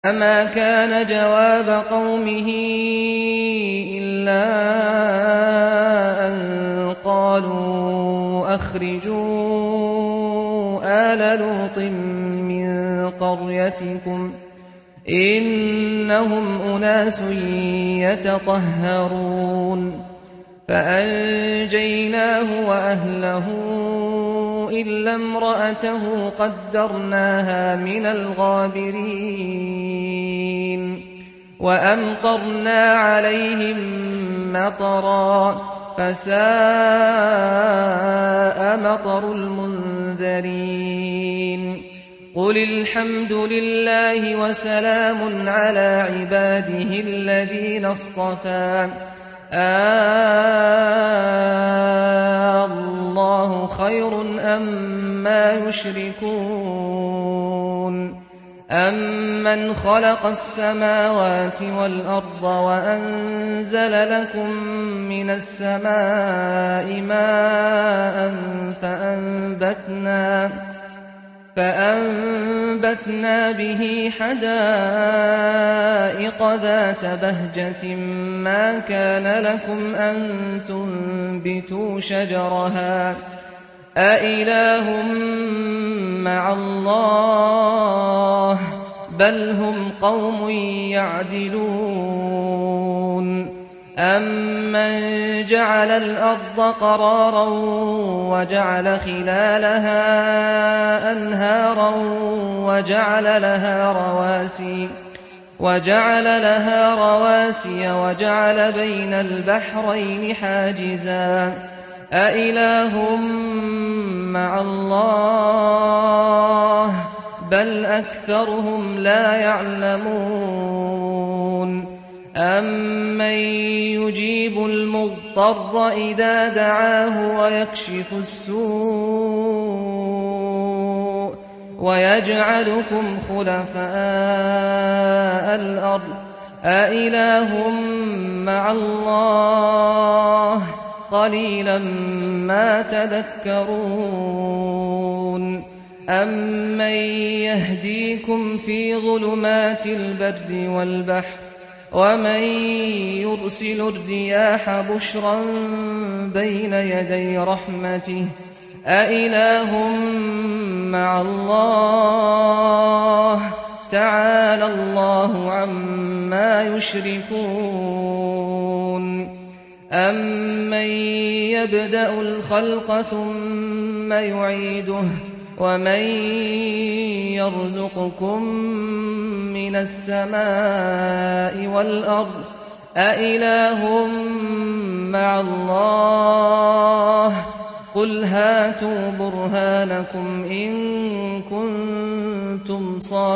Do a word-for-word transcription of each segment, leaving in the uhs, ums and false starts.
فما كان جواب قومه إلا أن قالوا أخرجوا آل لوط من قريتكم إنهم أناس يتطهرون فأنجيناه وأهله إلا امرأته قدرناها من الغابرين وأمطرنا عليهم مطرا فساء مطر المنذرين قل الحمد لله وسلام على عباده الذين اصطفى آه الله خير أما يشركون أمن خلق السماوات والأرض وأنزل لكم من السماء ماء فأنبتنا فأنبتنا به حدائق ذات بهجة ما كان لكم أن تنبتوا شجرها أإله مع الله بل هم قوم يعدلون أمن جعل الأرض قرارا وجعل خلالها أنهارا وجعل لها رواسي وجعل لها رواسي وجعل بين البحرين حاجزا أإله مع الله بل أكثرهم لا يعلمون أمن يجيب المضطر إذا دعاه ويكشف السوء ويجعلكم خلفاء الأرض أإله مع الله قليلا ما تذكرون أمن يهديكم في ظلمات البر والبحر ومن يرسل الرياح بشرا بين يدي رحمته أإله مع الله تعالى الله عما يشركون أمن يبدأ الخلق ثم يعيده ومن يرزقكم من السماء والأرض أإله مع الله قل هاتوا برهانكم إن كنتم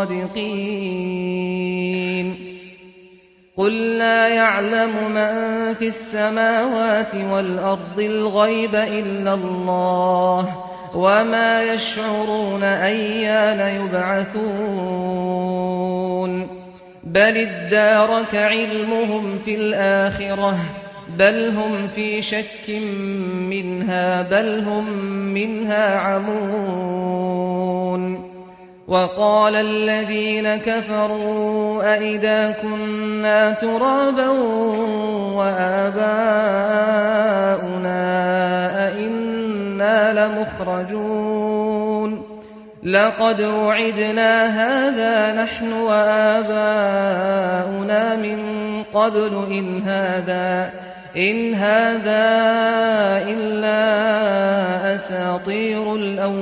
صادقين قل لا يعلم من في السماوات والأرض الغيب إلا الله وما يشعرون أيان يبعثون بل ادارك علمهم في الآخرة بل هم في شك منها بل هم منها عمون وقال الذين كفروا أئذا كنا ترابا وآباؤنا أئنا لمخرجون لقد وعدنا هذا نحن وآباؤنا من قبل إن هذا إن هذا إلا أساطير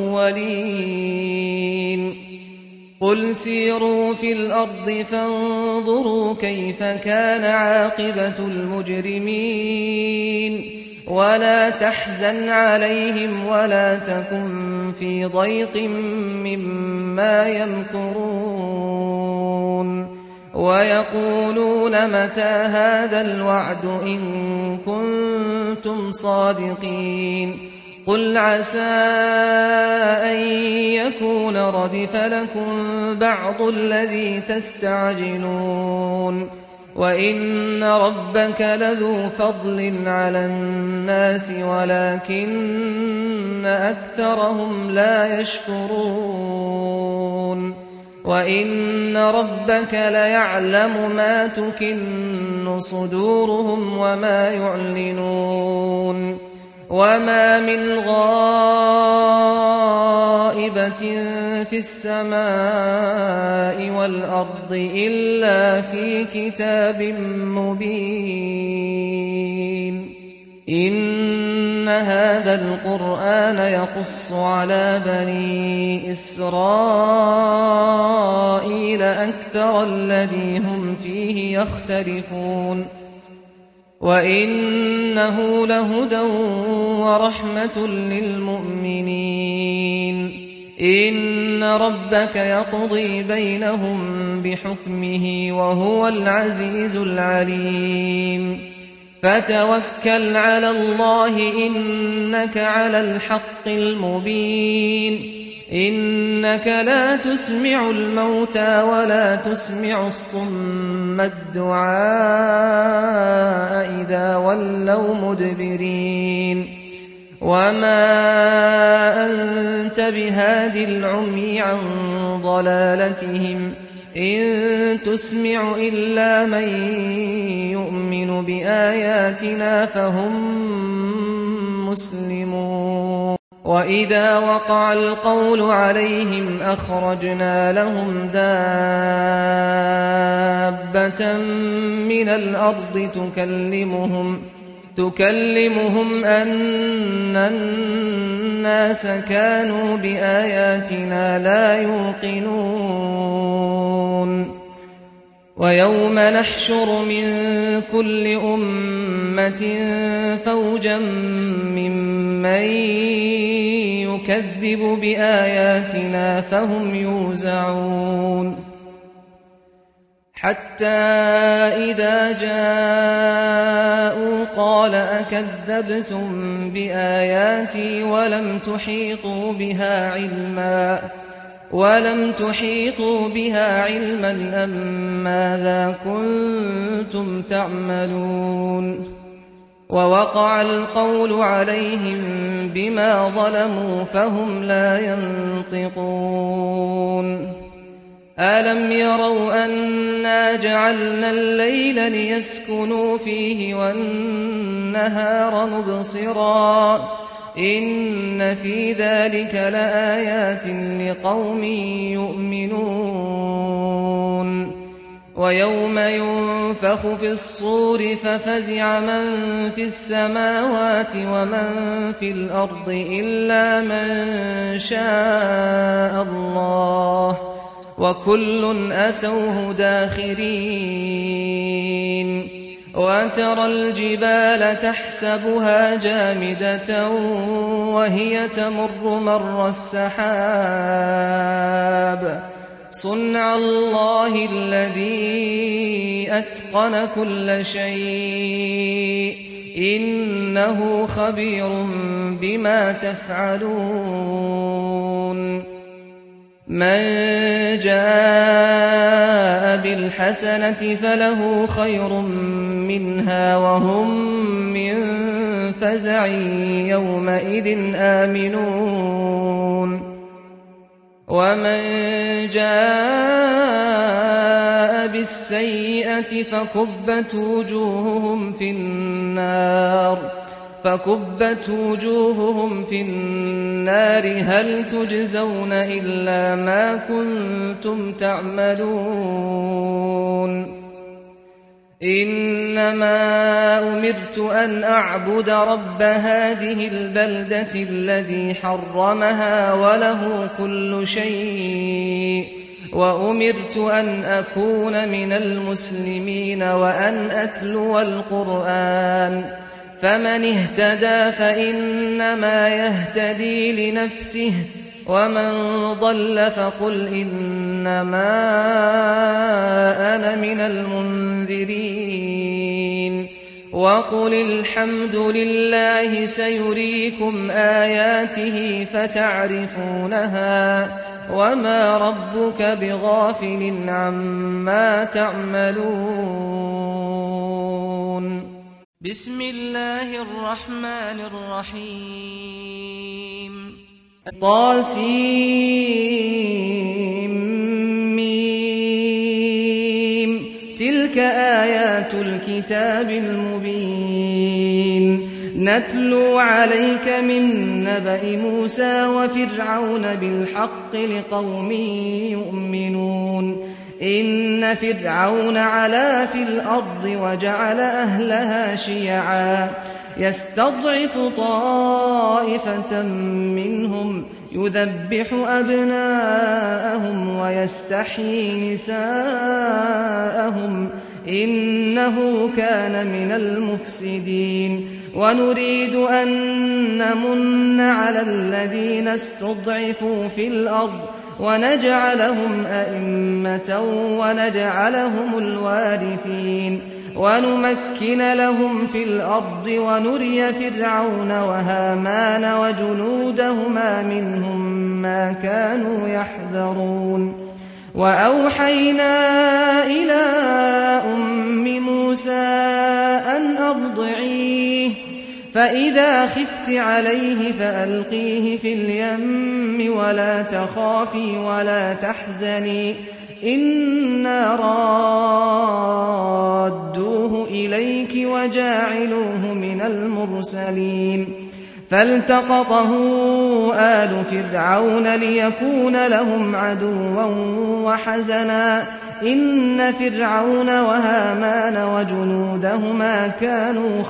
الأولين قل سيروا في الأرض فانظروا كيف كان عاقبة المجرمين ولا تحزن عليهم ولا تكن في ضيق مما يمكرون ويقولون متى هذا الوعد إن كنتم صادقين قل عسى أن يكون ردف لكم بعض الذي تستعجلون وإن ربك لذو فضل على الناس ولكن أكثرهم لا يشكرون وإن ربك ليعلم ما تكن صدورهم وما يعلنون وما من غائبة في السماء والأرض إلا في كتاب مبين إن هذا القرآن يقص على بني إسرائيل أكثر الذي هم فيه يختلفون وإنه لهدى ورحمة للمؤمنين إن ربك يقضي بينهم بحكمه وهو العزيز العليم فتوكل على الله إنك على الحق المبين إنك لا تسمع الموتى ولا تسمع الصم الدعاء إذا ولوا مدبرين وما أنت بهاد العمي عن ضلالتهم إن تسمع إلا من يؤمن بآياتنا فهم مسلمون وإذا وقع القول عليهم أخرجنا لهم دابة من الأرض تكلمهم تكلمهم أن الناس كانوا بآياتنا لا يوقنون ويوم نحشر من كل أمة فوجا ممن يكذب بآياتنا فهم يوزعون حتى إذا جاءوا قال أكذبتم بآياتي ولم تحيطوا بها علما ولم تحيطوا بها علما أم ماذا كنتم تعملون ووقع القول عليهم بما ظلموا فهم لا ينطقون ألم يروا أنا جعلنا الليل ليسكنوا فيه والنهار مبصرا إن في ذلك لآيات لقوم يؤمنون ويوم ينفخ في الصور ففزع من في السماوات ومن في الأرض إلا من شاء الله وكل أتوه داخرين وترى الجبال تحسبها جامدة وهي تمر مر السحاب صنع الله الذي أتقن كل شيء إنه خبير بما تفعلون من جاء بالحسنة فله خير منها وهم من فزع يومئذ آمنون ومن جاء بالسيئة فكبت وجوههم في النار فكبت وجوههم في النار هل تجزون إلا ما كنتم تعملون إنما أمرت أن أعبد رب هذه البلدة الذي حرمها وله كل شيء وأمرت أن أكون من المسلمين وأن أتلو القرآن فمن اهتدى فإنما يهتدي لنفسه ومن ضل فقل إنما أنا من المنذرين وقل الحمد لله سيريكم آياته فتعرفونها وما ربك بغافل عما تعملون بسم الله الرحمن الرحيم طاسيم تلك آيات الكتاب المبين نتلو عليك من نبأ موسى وفرعون بالحق لقوم يؤمنون إن فرعون علا في الأرض وجعل أهلها شيعا يستضعف طائفة منهم يذبح أبناءهم ويستحيي نساءهم إنه كان من المفسدين ونريد أن نمن على الذين استضعفوا في الأرض ونجعلهم أئمة ونجعلهم الوارثين ونمكن لهم في الأرض ونري فرعون وهامان وجنودهما منهم ما كانوا يحذرون وأوحينا إلى أم موسى أن أرضعيه فإذا خفت عليه فألقيه في اليم ولا تخافي ولا تحزني إنا رادوه إليك وجاعلوه من المرسلين فالتقطه آل فرعون ليكون لهم عدوا وحزنا إن فرعون وهامان وجنودهما كانوا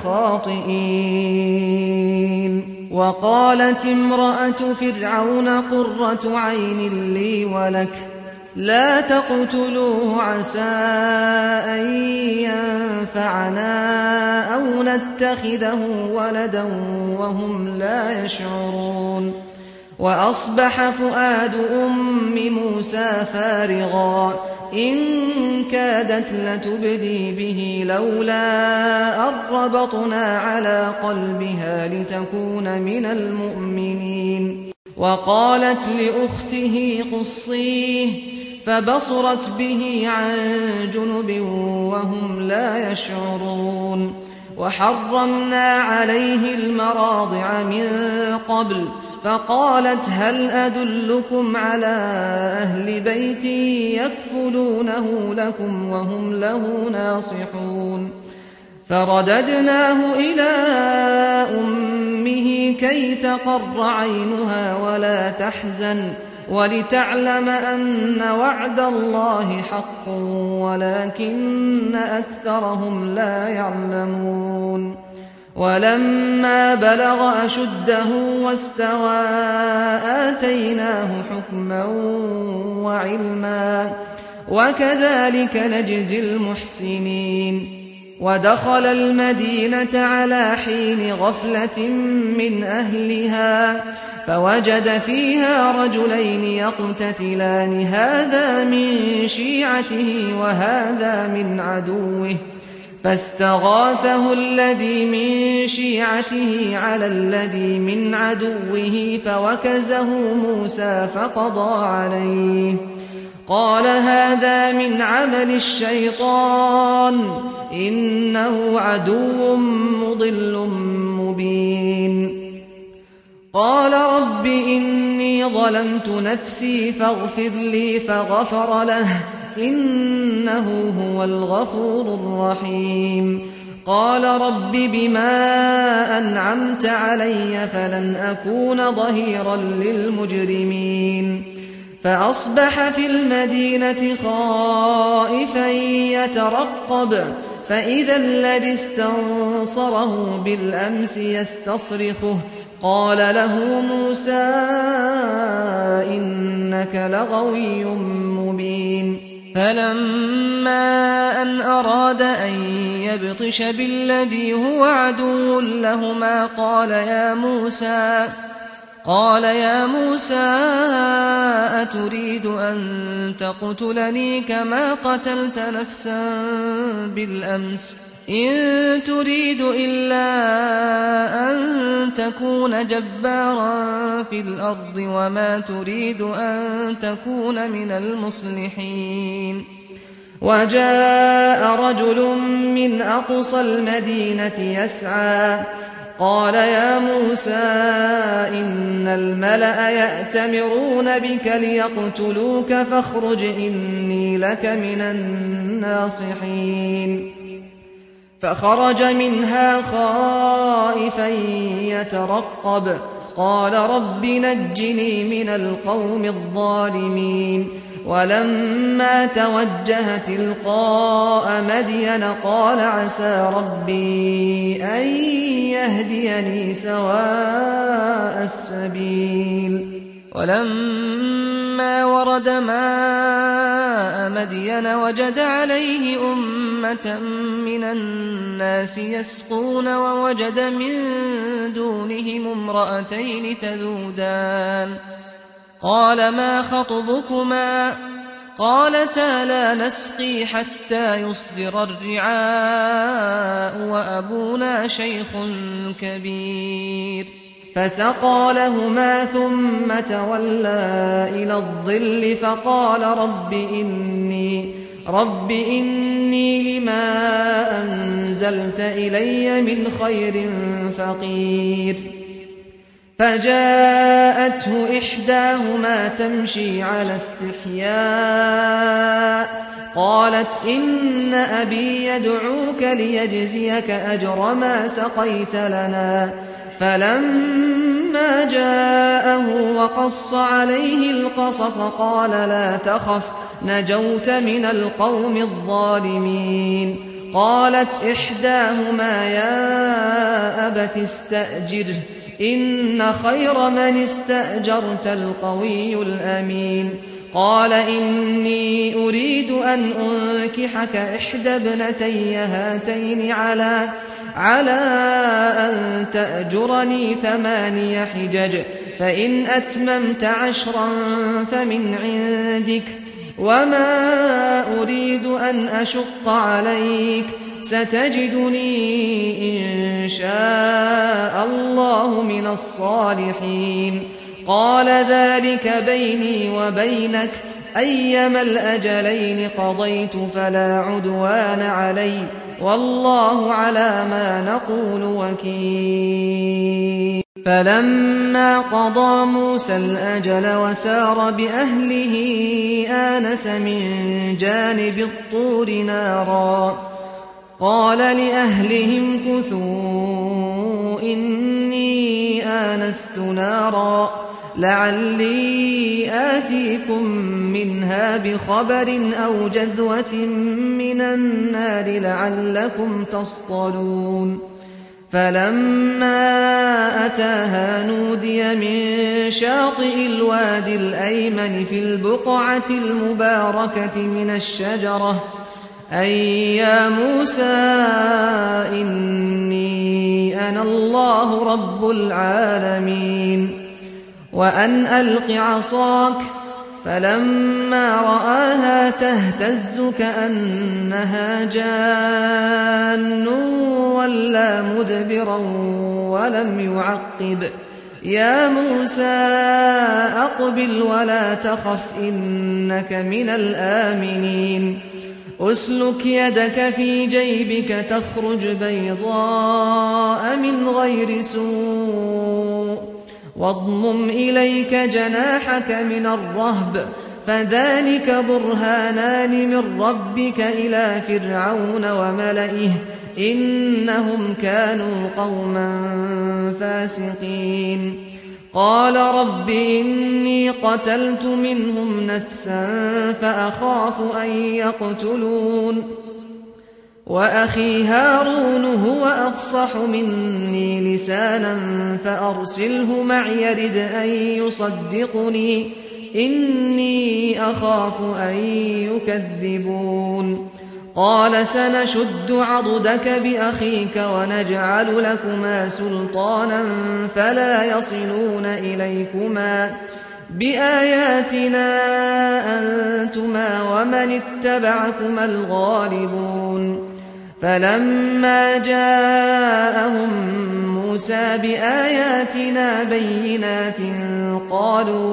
خاطئين وقالت امرأة فرعون قرة عين لي ولك لا تقتلوه عسى أن ينفعنا أو نتخذه ولدا وهم لا يشعرون وأصبح فؤاد أم موسى فارغا إن كادت لتبدي به لولا أن ربطنا على قلبها لتكون من المؤمنين وقالت لأخته قصيه فبصرت به عن جنب وهم لا يشعرون وحرمنا عليه المراضع من قبل فقالت هل أدلكم على أهل بيت يكفلونه لكم وهم له ناصحون فرددناه إلى أمه كي تقر عينها ولا تحزن ولتعلم أن وعد الله حق ولكن أكثرهم لا يعلمون ولما بلغ أشده واستوى آتيناه حكما وعلما وكذلك نجزي المحسنين ودخل المدينة على حين غفلة من أهلها فوجد فيها رجلين يقتتلان هذا من شيعته وهذا من عدوه فاستغاثه الذي من شيعته على الذي من عدوه فوكزه موسى فقضى عليه قال هذا من عمل الشيطان إنه عدو مضل مبين قال رب إني ظلمت نفسي فاغفر لي فغفر له إنه هو الغفور الرحيم قال رب بما أنعمت علي فلن أكون ظهيرا للمجرمين فأصبح في المدينة خائفا يترقب فإذا الذي استنصره بالأمس يستصرخه قال له موسى إنك لغوي مبين فلما أن أراد أن يبطش بالذي هو عدو لهما قال يا موسى قال يا موسى أتريد أن تقتلني كما قتلت نفسا بالأمس إن تريد إلا أن تكون جبارا في الأرض وما تريد أن تكون من المصلحين وجاء رجل من أقصى المدينة يسعى قال يا موسى إن الملأ يأتمرون بك ليقتلوك فاخرج إني لك من الناصحين فخرج منها خائفا يترقب قال رب نجني من القوم الظالمين ولما توجه تلقاء مدين قال عسى ربي أن يهديني سواء السبيل ولما ورد ماء مدين وجد عليه أمة من الناس يسقون ووجد من دونهم امرأتين تذودان قال ما خطبكما قالتا لا نسقي حتى يصدر الرعاء وأبونا شيخ كبير فسقى لهما ثم تولى إلى الظل فقال رب إني, رب إني لما أنزلت إلي من خير فقير فجاءته إحداهما تمشي على استحياء قالت إن أبي يدعوك ليجزيك أجر ما سقيت لنا فلما جاءه وقص عليه القصص قال لا تخف نجوت من القوم الظالمين قالت إحداهما يا أبت استأجره إن خير من استأجرت القوي الأمين قال إني أريد أن أنكحك إحدى ابنتي هاتين على على أن تأجرني ثماني حجج فإن أتممت عشرا فمن عندك وما أريد أن أشق عليك ستجدني إن شاء الله من الصالحين قال ذلك بيني وبينك أيما الأجلين قضيت فلا عدوان علي والله على ما نقول وكيل فلما قضى موسى الأجل وسار بأهله آنس من جانب الطور نارا قال لأهلهم كثوا إني آنست نارا لعلي آتيكم منها بخبر أو جذوة من النار لعلكم تصطلون فلما أتاها نودي من شاطئ الوادي الأيمن في البقعة المباركة من الشجرة أي يا موسى إني أنا الله رب العالمين وأن ألق عصاك فلما رآها تهتز كأنها جان ولا مدبرا ولم يعقب يا موسى أقبل ولا تخف إنك من الآمنين أسلك يدك في جيبك تخرج بيضاء من غير سوء واضمم إليك جناحك من الرهب فذلك برهانان من ربك إلى فرعون وملئه إنهم كانوا قوما فاسقين قال رب إني قتلت منهم نفسا فأخاف أن يقتلون وأخي هارون هو أفصح مني لسانا فأرسله معي يرد أن يصدقني إني أخاف أن يكذبون قال سنشد عضدك بأخيك ونجعل لكما سلطانا فلا يصلون إليكما بآياتنا أنتما ومن اتبعكما الغالبون فلما جاءهم موسى بآياتنا بينات قالوا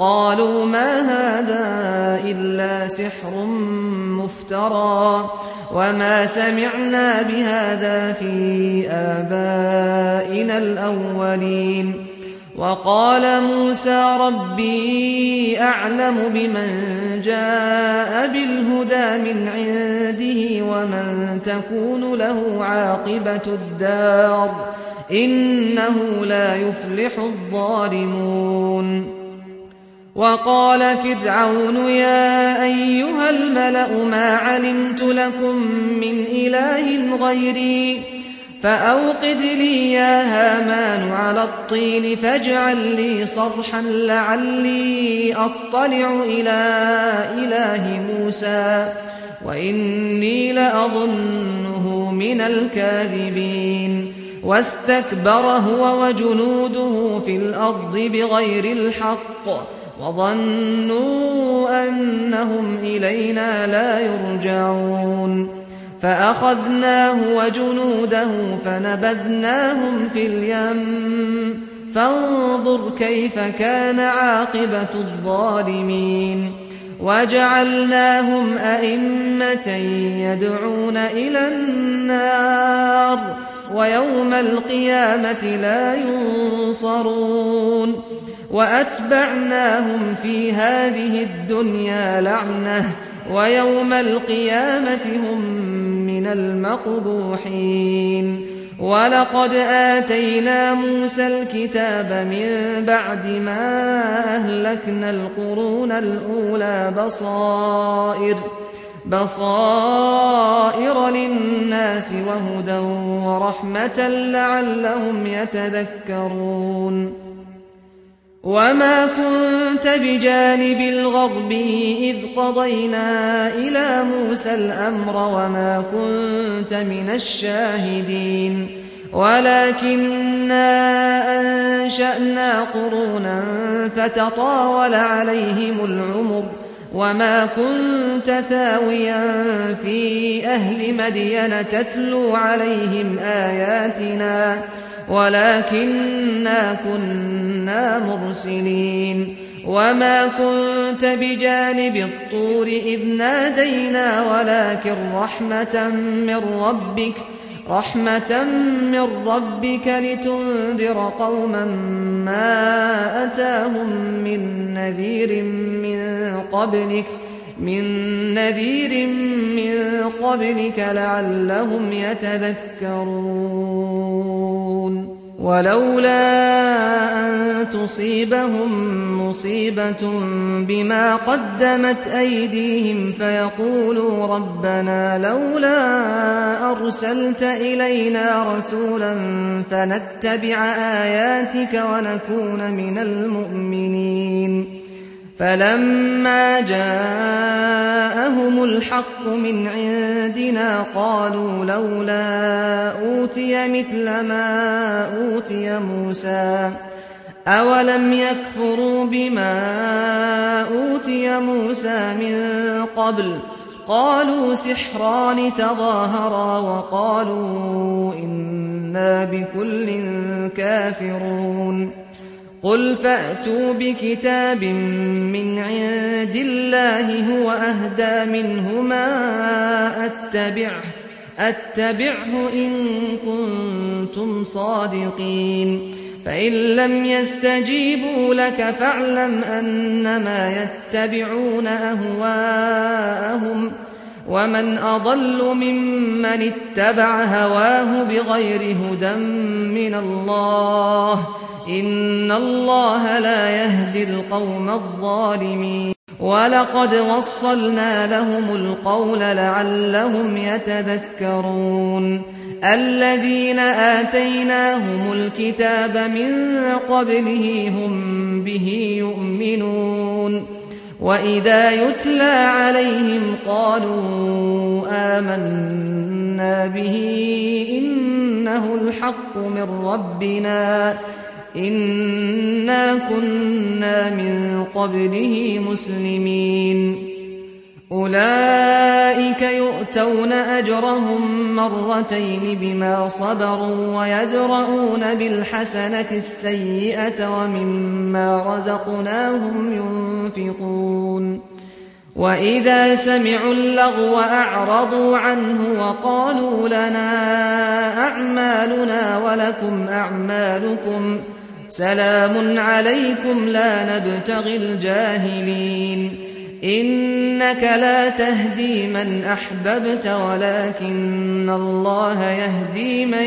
قالوا ما هذا إلا سحر مفترى وما سمعنا بهذا في آبائنا الأولين. وقال موسى ربي أعلم بمن جاء بالهدى من عنده ومن تكون له عاقبة الدار إنه لا يفلح الظالمون. وقال فرعون يا أيها الملأ ما علمت لكم من إله غيري فأوقد لي يا هامان على الطين فاجعل لي صرحا لعلي أطلع إلى إله موسى وإني لأظنه من الكاذبين. واستكبر هو وجنوده في الأرض بغير الحق وظنوا أنهم إلينا لا يرجعون. فأخذناه وجنوده فنبذناهم في اليم فانظر كيف كان عاقبة الظالمين. وجعلناهم أئمة يدعون إلى النار ويوم القيامة لا ينصرون. وأتبعناهم في هذه الدنيا لعنة ويوم القيامة هم من المقبوحين. ولقد آتينا موسى الكتاب من بعد ما أهلكنا القرون الأولى بصائر بصائر للناس وهدى ورحمة لعلهم يتذكرون. وما كنت بجانب الغرب إذ قضينا إلى موسى الأمر وما كنت من الشاهدين ولكننا أنشأنا قرونا فتطاول عليهم العمر وما كنت ثاويا في أهل مدين تتلو عليهم آياتنا ولكننا كنا مرسلين. وما كنت بجانب الطور إذ نادينا ولكن رحمة من ربك رحمة من ربك لتنذر قوما ما أتاهم من نذير من قبلك من نذير من قبلك لعلهم يتذكرون. ولولا أن تصيبهم مصيبة بما قدمت أيديهم فيقولوا ربنا لولا أرسلت إلينا رسولا فنتبع آياتك ونكون من المؤمنين. فلما جاءهم الحق من عندنا قالوا لولا أوتي مثل ما أوتي موسى أولم يكفروا بما أوتي موسى من قبل قالوا سحران تظاهرا وقالوا إنا بكل كافرون. قل فأتوا بكتاب من عند الله هو أهدى منهما أتبعه, أتبعه إن كنتم صادقين. فإن لم يستجيبوا لك فاعلم أنما يتبعون أهواءهم ومن أضل ممن اتبع هواه بغير هدى من الله إن الله لا يهدي القوم الظالمين. ولقد وصلنا لهم القول لعلهم يتذكرون. الذين آتيناهم الكتاب من قبله هم به يؤمنون وإذا يتلى عليهم قالوا آمنا به إنه الحق من ربنا إنا كنا من قبله مسلمين. أولئك يؤتون أجرهم مرتين بما صبروا ويدرؤون بالحسنة السيئة ومما رزقناهم ينفقون وإذا سمعوا اللغو أعرضوا عنه وقالوا لنا أعمالنا ولكم أعمالكم سلام عليكم لا نبتغي الجاهلين إنك لا تهدي من أحببت ولكن الله يهدي من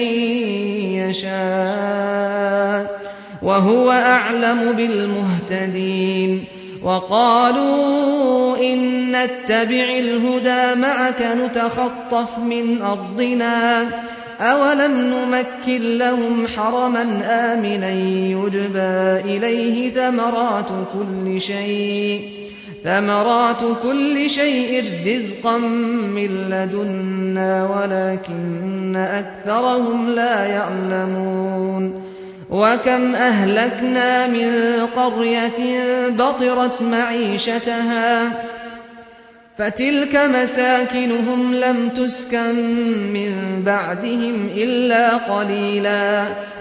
يشاء وهو أعلم بالمهتدين وقالوا إن نتبع الهدى معك نتخطف من أرضنا أولم نمكن لهم حرما آمنا يجبى إليه ثمرات كل شيء ثمرات كل شيء رزقا من لدنا ولكن أكثرهم لا يعلمون وكم أهلكنا من قرية بطرت معيشتها فتلك مساكنهم لم تسكن من بعدهم إلا قليلا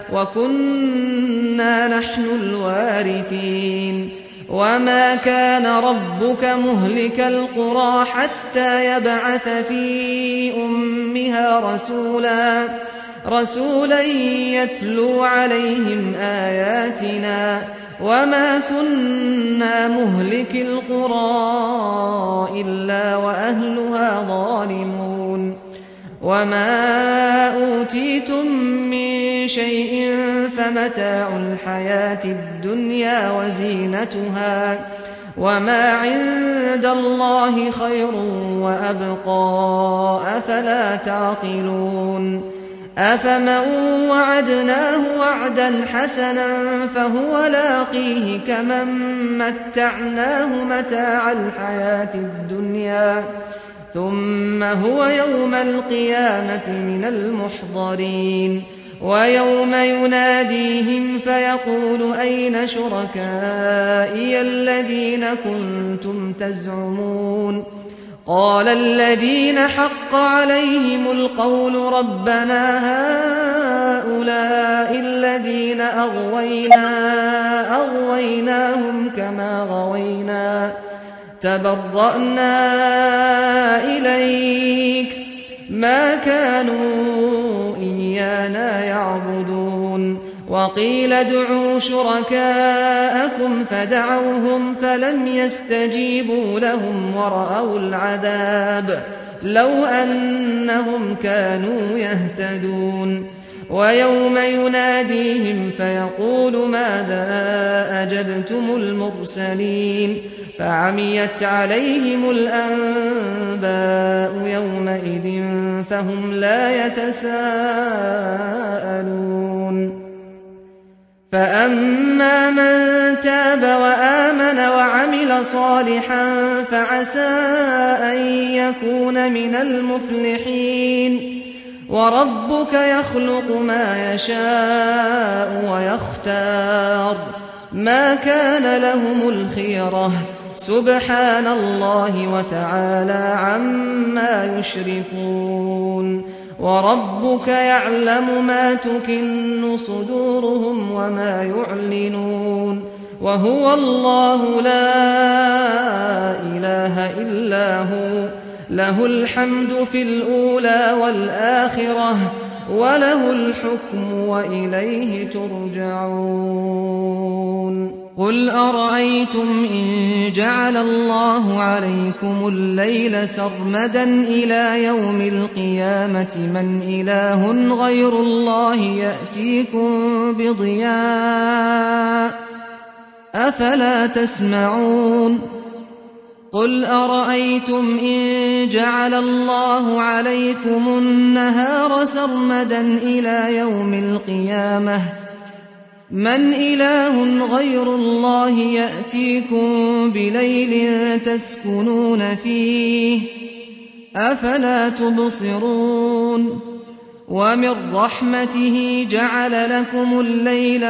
وكنا نحن الوارثين وما كان ربك مهلك القرى حتى يبعث في أمها رسولا رسولا يتلو عليهم آياتنا وما كنا مهلك القرى إلا وأهلها ظالمون وما أوتيتم من شيء فمتاع الحياة الدنيا وزينتها وما عند الله خير وأبقى أفلا تعقلون أفمن وعدناه وعدا حسنا فهو لاقيه كمن متعناه متاع الحياة الدنيا ثم هو يوم القيامة من المحضرين ويوم يناديهم فيقول أين شركائي الذين كنتم تزعمون قال الذين حق عليهم القول ربنا هؤلاء الذين أغوينا أغويناهم كما غوينا تبرأنا إليك ما كانوا إيانا يعبدون وقيل ادعوا شركاءكم فدعوهم فلم يستجيبوا لهم ورأوا العذاب لو أنهم كانوا يهتدون ويوم يناديهم فيقول ماذا أجبتم المرسلين فعميت عليهم الأنباء يومئذ فهم لا يتساءلون فأما من تاب وآمن وعمل صالحا فعسى أن يكون من المفلحين وربك يخلق ما يشاء ويختار ما كان لهم الخيرة سبحان الله وتعالى عما يشركون وربك يعلم ما تكن صدورهم وما يعلنون وهو الله لا إله إلا هو له الحمد في الأولى والآخرة وله الحكم وإليه ترجعون قل أرأيتم إن جعل الله عليكم الليل سرمدا إلى يوم القيامة من إله غير الله يأتيكم بضياء أفلا تسمعون قل أرأيتم إن جعل الله عليكم النهار سرمدا إلى يوم القيامة من إله غير الله يأتيكم بليل تسكنون فيه أفلا تبصرون ومن رحمته جعل لكم الليل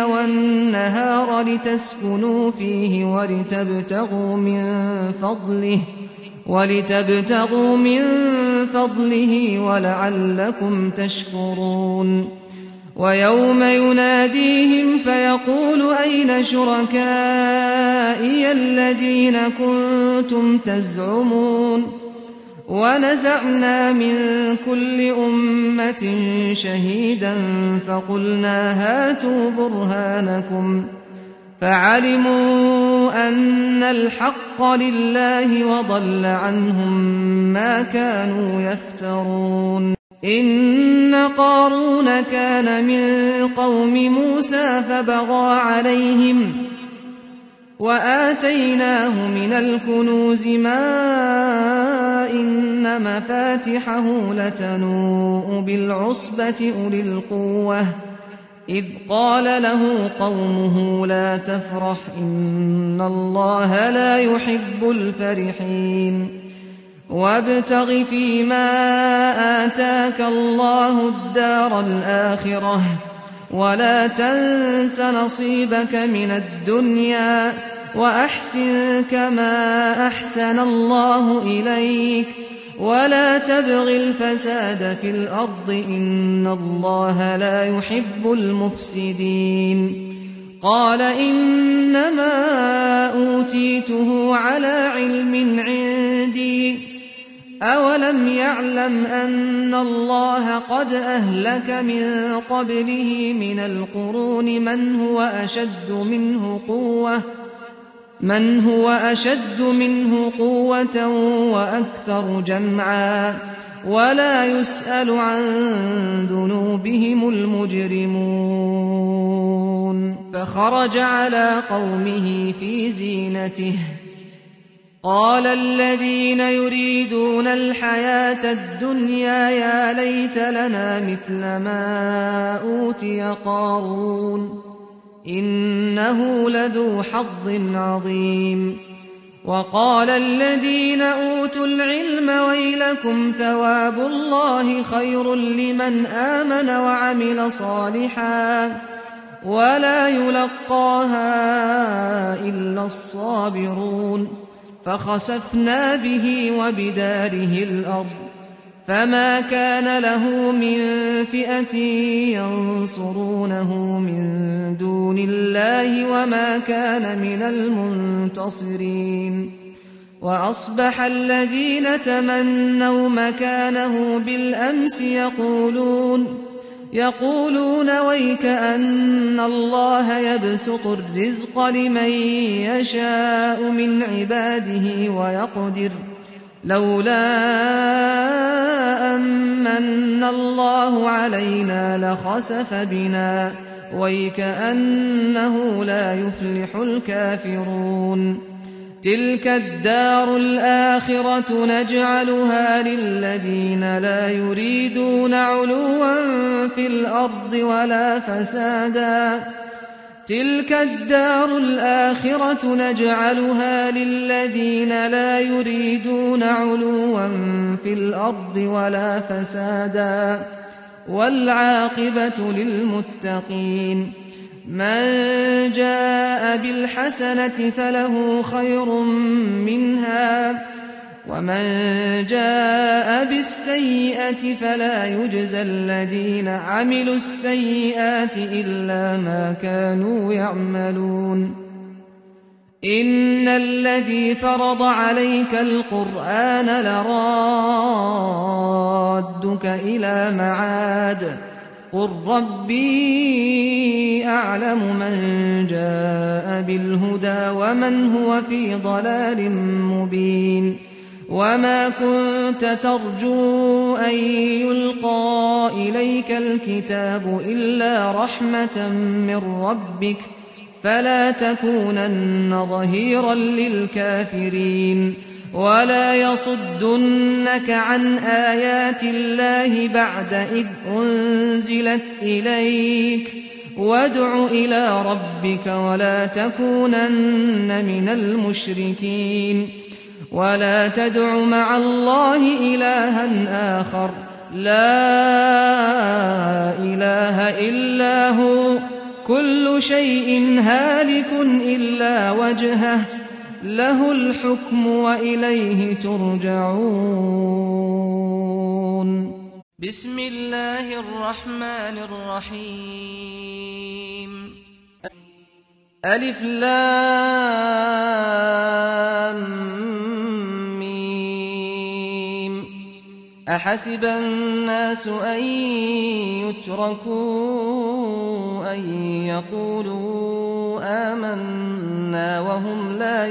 والنهار لتسكنوا فيه ولتبتغوا من فضله ولتبتغوا من فضله ولعلكم تشكرون ويوم يناديهم فيقول أين شركائي الذين كنتم تزعمون ونزعنا من كل أمة شهيدا فقلنا هاتوا برهانكم فعلموا أن الحق لله وضل عنهم ما كانوا يفترون إن قارون كان من قوم موسى فبغى عليهم وآتيناه من الكنوز ما إن مفاتحه لتنوء بالعصبة أولي القوة إذ قال له قومه لا تفرح إن الله لا يحب الفرحين وابتغ فيما آتاك الله الدار الآخرة ولا تنس نصيبك من الدنيا وأحسن كما أحسن الله إليك ولا تبغ الفساد في الأرض إن الله لا يحب المفسدين قال إنما أوتيته على علم عندي أولم يعلم أن الله قد أهلك من قبله من القرون من هو أشد منه قوة من هو أشد منه قوة وأكثر جمعا ولا يسأل عن ذنوبهم المجرمون فخرج على قومه في زينته قال الذين يريدون الحياة الدنيا يا ليت لنا مثل ما أوتي قارون إنه لذو حظ عظيم وقال الذين أوتوا العلم ويلكم ثواب الله خير لمن آمن وعمل صالحا ولا يلقاها إلا الصابرون فخسفنا به وبداره الأرض فما كان له من فئة ينصرونه من دون الله وما كان من المنتصرين وأصبح الذين تمنوا مكانه بالأمس يقولون يقولون ويكأن الله يبسط الرزق لمن يشاء من عباده ويقدر لولا أمن الله علينا لخسف بنا ويكأنه لا يفلح الكافرون تلك الدار الآخرة نجعلها للذين لا يريدون علوا في الأرض ولا فسادا تلك الدار الآخرة نجعلها للذين لا يريدون علوا في الأرض ولا فسادا والعاقبة للمتقين من جاء بالحسنة فله خير منها ومن جاء بالسيئة فلا يجزى الذين عملوا السيئات إلا ما كانوا يعملون إن الذي فرض عليك القرآن لرادك إلى معاد قل ربي أعلم من جاء بالهدى ومن هو في ضلال مبين وما كنت ترجو أن يلقى إليك الكتاب إلا رحمة من ربك فلا تكونن ظهيرا للكافرين ولا يصدنك عن آيات الله بعد إذ أنزلت إليك وادع إلى ربك ولا تكونن من المشركين ولا تدع مع الله إلها آخر لا إله إلا هو كل شيء هالك إلا وجهه له الحكم وإليه ترجعون. بسم الله الرحمن الرحيم. ألف لام ميم. أحسب الناس أن يتركوا أن يقولوا آمنا وهم لا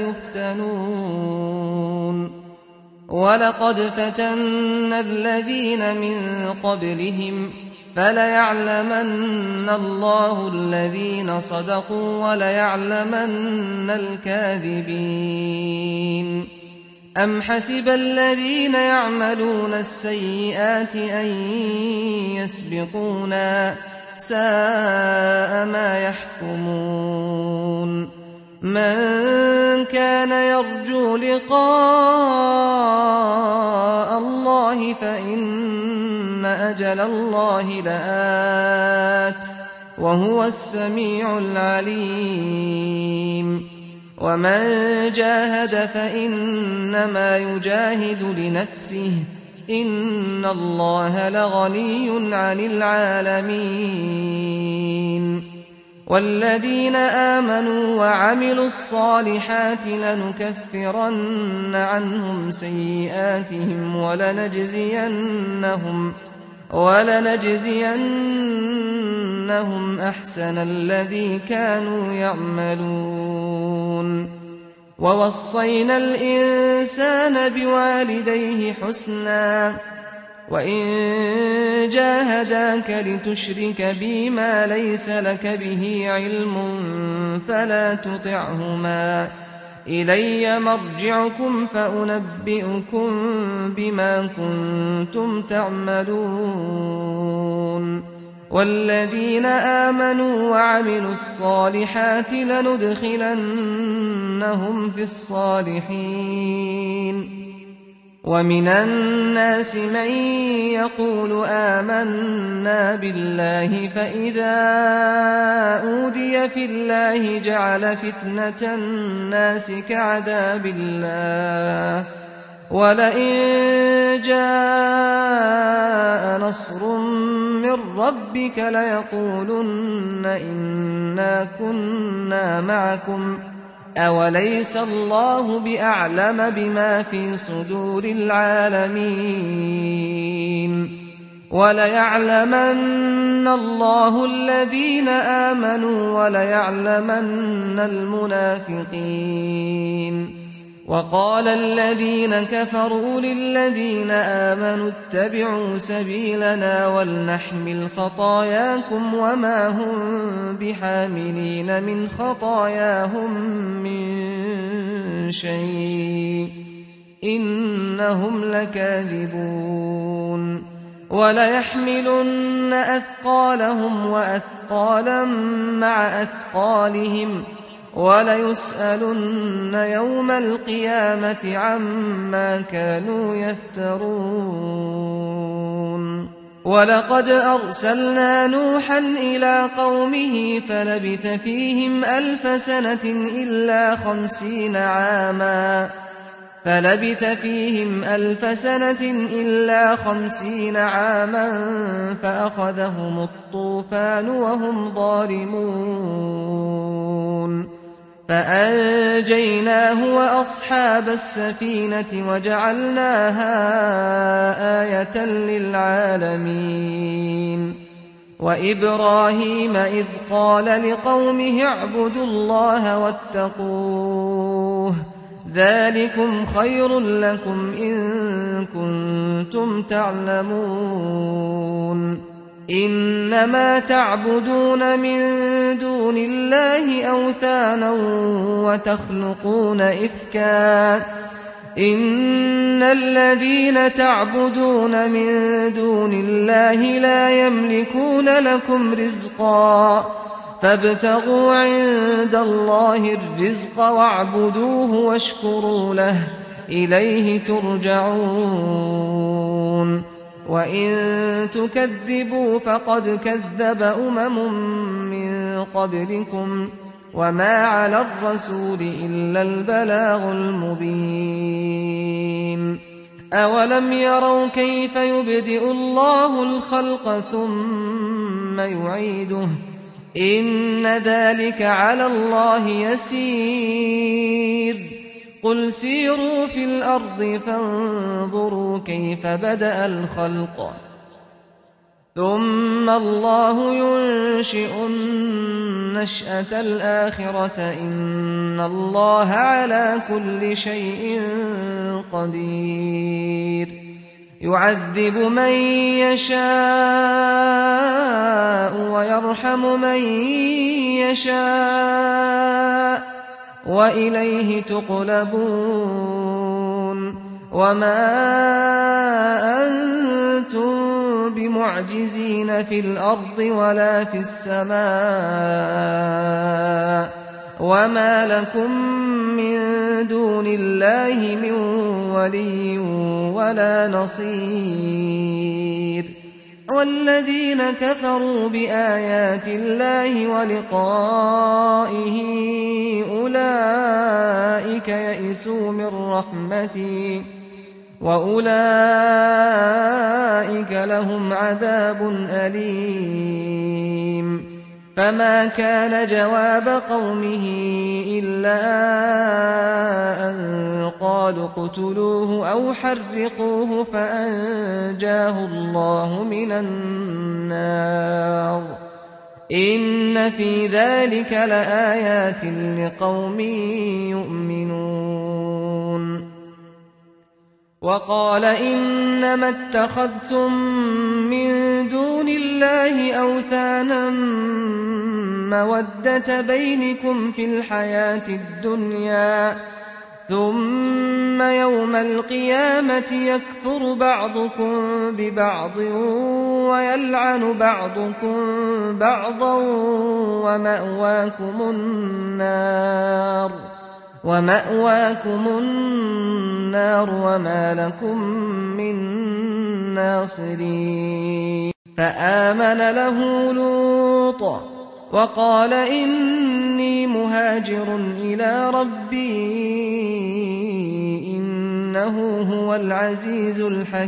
يفتنون. ولقد فتنا الذين من قبلهم فليعلمن الله الذين صدقوا وليعلمن الكاذبين. أم حسب الذين يعملون السيئات أن يسبقونا ساء ما يحكمون. من كان يرجو لقاء الله فإن أجل الله لآت وهو السميع العليم. ومن جاهد فإنما يجاهد لنفسه إن الله لغني عن العالمين. والذين آمنوا وعملوا الصالحات لنكفرن عنهم سيئاتهم ولنجزينهم ولنجزينهم أحسن الذي كانوا يعملون. ووصينا الإنسان بوالديه حسنا وإن جاهداك لتشرك بي ما ليس لك به علم فلا تطعهما إلي مرجعكم فأنبئكم بما كنتم تعملون. والذين آمنوا وعملوا الصالحات لندخلنهم في الصالحين. ومن الناس من يقول آمنا بالله فإذا أوذي في الله جعل فتنة الناس كعذاب الله ولئن جاء نصر من ربك ليقولن إنا كنا معكم أوليس الله بأعلم بما في صدور العالمين. وليعلمن الله الذين آمنوا وليعلمن المنافقين. وقال الذين كفروا للذين آمنوا اتبعوا سبيلنا ولنحمل خطاياكم وما هم بحاملين من خطاياهم من شيء إنهم لكاذبون. وليحملن أثقالهم وأثقالا مع أثقالهم وليسألن يوم القيامة عما كانوا يفترون. ولقد أرسلنا نوحا إلى قومه فلبث فيهم ألف سنة إلا خمسين عاما فلبث فيهم ألف سنة إلا خمسين عاما فأخذهم الطوفان وهم ظالمون. فأنجيناه وأصحاب السفينة وجعلناها آية للعالمين. وإبراهيم إذ قال لقومه اعبدوا الله واتقوه ذلكم خير لكم إن كنتم تعلمون. إنما تعبدون من دون الله أوثانا وتخلقون إفكا إن الذين تعبدون من دون الله لا يملكون لكم رزقا فابتغوا عند الله الرزق واعبدوه واشكروا له إليه ترجعون. وإن تكذبوا فقد كذب أمم من قبلكم وما على الرسول إلا البلاغ المبين أولم يروا كيف يبدئ الله الخلق ثم يعيده إن ذلك على الله يسير قل سيروا في الأرض فانظروا كيف بدأ الخلق ثم الله ينشئ النشأة الآخرة إن الله على كل شيء قدير يعذب من يشاء ويرحم من يشاء وإليه تقلبون وما أنتم بمعجزين في الأرض ولا في السماء وما لكم من دون الله من ولي ولا نصير والذين كفروا بآيات الله ولقائه أولئك يئسوا من رحمتي وأولئك لهم عذاب أليم فما كان جواب قومه إلا أن قالوا اقتلوه أو حرقوه فأنجاه الله من النار إن في ذلك لآيات لقوم يؤمنون وقال إنما اتخذتم من دون الله أوثانا مودة بينكم في الحياة الدنيا ثم يوم القيامة يكفر بعضكم ببعض ويلعن بعضكم بعضا ومأواكم النار ومأواكم النار وما لكم من ناصرين فآمن له لوط وقال إني مهاجر إلى ربي إنه هو العزيز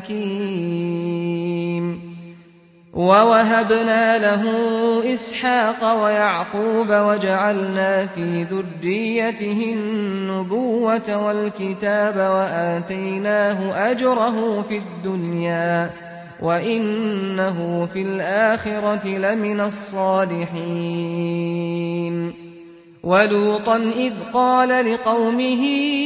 الحكيم ووهبنا له إسحاق ويعقوب وجعلنا في ذريته النبوة والكتاب وآتيناه أجره في الدنيا وإنه في الآخرة لمن الصالحين ولوطا إذ قال لقومه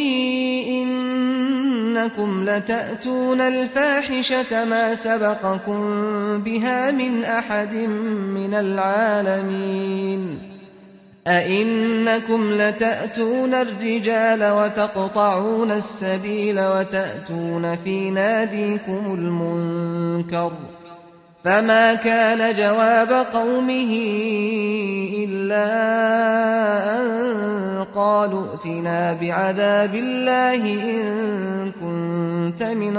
إنكم لتأتون الفاحشة ما سبقكم بها من أحد من العالمين أئنكم لتأتون الرجال وتقطعون السبيل وتأتون في ناديكم المنكر فما كان جواب قومه إلا أن قالوا ائتنا بعذاب الله إن كنت من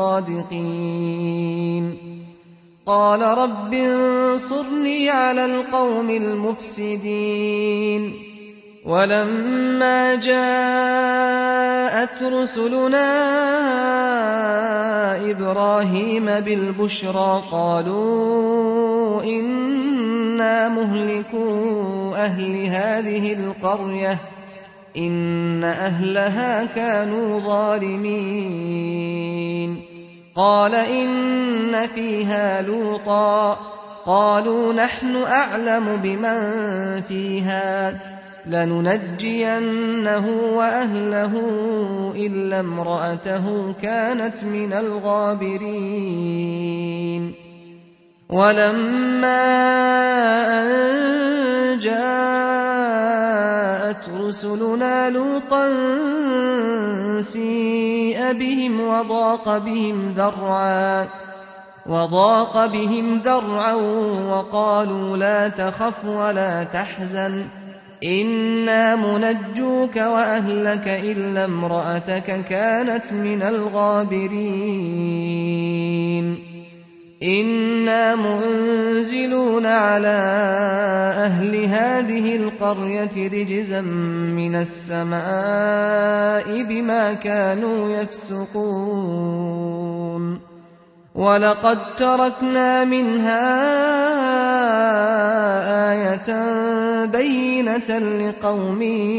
الصادقين قال رب انصرني على القوم المفسدين ولما جاءت رسلنا إبراهيم بالبشرى قالوا إنا مهلكو أهل هذه القرية إن أهلها كانوا ظالمين قال إن فيها لوطا قالوا نحن أعلم بمن فيها لننجينه وأهله إلا امرأته كانت من الغابرين ولما أن جاءت رسلنا لوطا سيء بهم وضاق بهم ذرعا وضاق بهم ذرعا وقالوا لا تخف ولا تحزن إنا منجوك وأهلك إلا امرأتك كانت من الغابرين إنا منزلون على أهل هذه القرية رجزا من السماء بما كانوا يفسقون ولقد تركنا منها آية بينة لقوم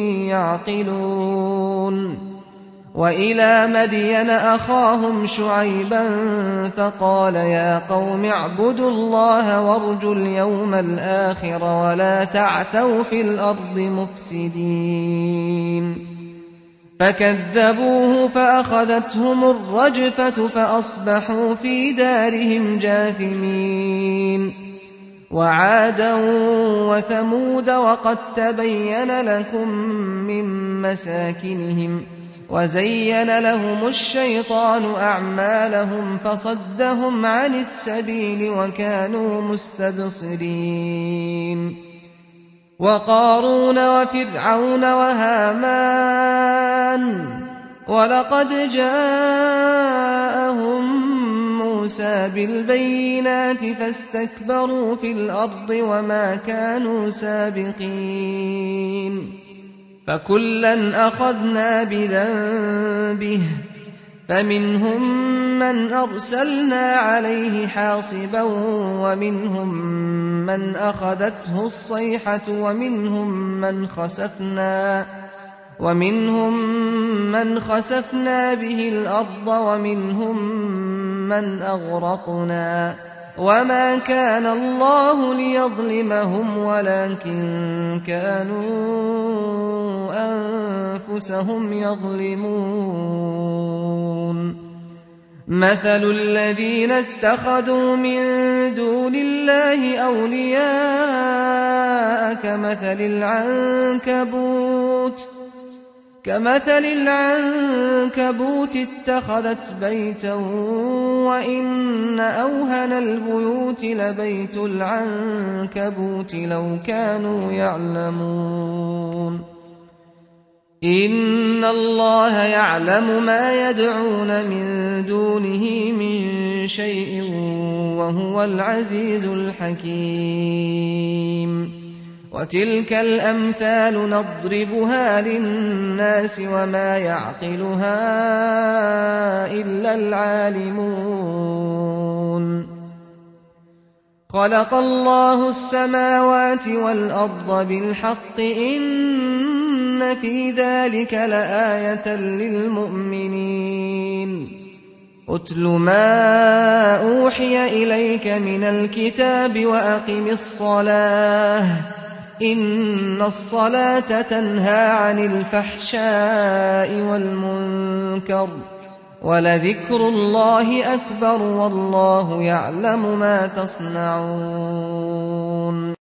يعقلون وإلى مدين أخاهم شعيبا فقال يا قوم اعبدوا الله وارجوا اليوم الآخر ولا تعثوا في الأرض مفسدين فكذبوه فأخذتهم الرجفة فأصبحوا في دارهم جاثمين وعادا وثمود وقد تبين لكم من مساكنهم وزين لهم الشيطان أعمالهم فصدهم عن السبيل وكانوا مستبصرين وقارون وفرعون وهامان ولقد جاءهم موسى بالبينات فاستكبروا في الأرض وما كانوا سابقين فكلا أخذنا بذنبه فمنهم من أرسلنا عليه حاصبا ومنهم من أخذته الصيحة ومنهم من خسفنا ومنهم من خسفنا به الأرض ومنهم من أغرقنا وما كان الله ليظلمهم ولكن كانوا أنفسهم يظلمون مثل الذين اتخذوا من دون الله أولياء كمثل العنكبوت كمثل العنكبوت اتخذت بيتا وإن أوهن البيوت لبيت العنكبوت لو كانوا يعلمون إن الله يعلم ما يدعون من دونه من شيء وهو العزيز الحكيم وتلك الأمثال نضربها للناس وما يعقلها إلا العالمون خلق الله السماوات والأرض بالحق إن في ذلك لآية للمؤمنين أتل ما أوحي إليك من الكتاب وأقم الصلاة إن الصلاة تنهى عن الفحشاء والمنكر ولذكر الله أكبر والله يعلم ما تصنعون